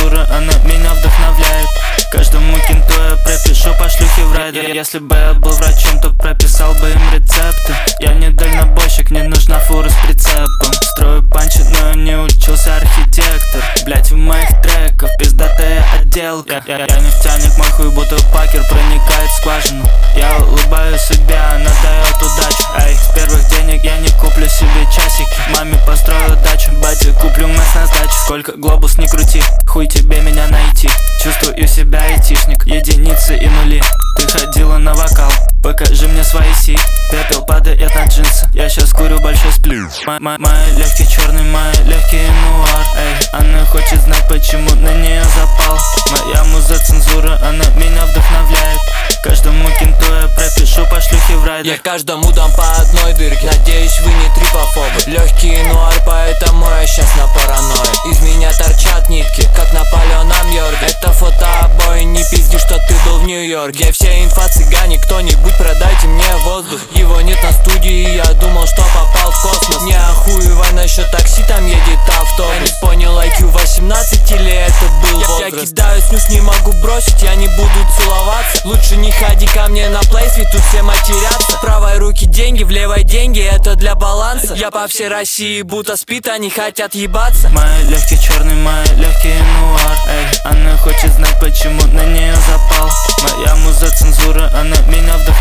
цензура, она меня вдохновляет. Каждому кенту я пропишу по шлюхе в райдер. Если бы я был врачом, то прописал бы им рецепты. Я не дальнобойщик, не нужна фура с прицепом. Строю панчи, но не учился архитектор. Блять, в моих треках пиздатая отделка. Я нефтяник, мой хуй будто пакер проникает в скважину. Я улыбаюсь судьбе, она дает удачу. Эй, с первых денег я не куплю себе часики. Маме построю дачу, бате куплю мэс на сдачу. Сколько глобус не крути, хуй тебе меня найти. Чувствую себя айтишник, единицы и нули. Ты ходила на вокал, покажи мне свои си. Пепел падает на джинсы, я щас курю большой сплю. Мои легкие черный, мои легкие нуар. Эй, она хочет знать, почему на нее запал. Моя муза цензура, она меня вдохновляет. Каждому кенту я пропишу по шлюхе в райдер. Я каждому дам по одной дырке. Надеюсь, вы не трипофобы. Легкий нуар, поэтому я щас на паранойе. Из меня торчат нитки, как Наполеон Амьорг. Это фото обои, не пизди, что ты был в Нью-Йорке. Где все инфа цыгане, кто-нибудь продайте мне воздух. Его нет на студии, я думал, что попал в космос. Не охуевай насчет такси, там едет автобус. Я не понял, IQ 18 или это был возраст. Я кидаю снюс, не могу бросить, я не буду целоваться. Лучше не ходи ко мне на плейс, ведь тут все матерятся. В правой руке деньги, в левой деньги, это для баланса. Я по всей России будто спит, они хотят ебаться. Мои легкие черный, мои легкие нуар. Эй, она хочет знать, почему на нее запал. Моя муза цензура, она меня вдохновляет.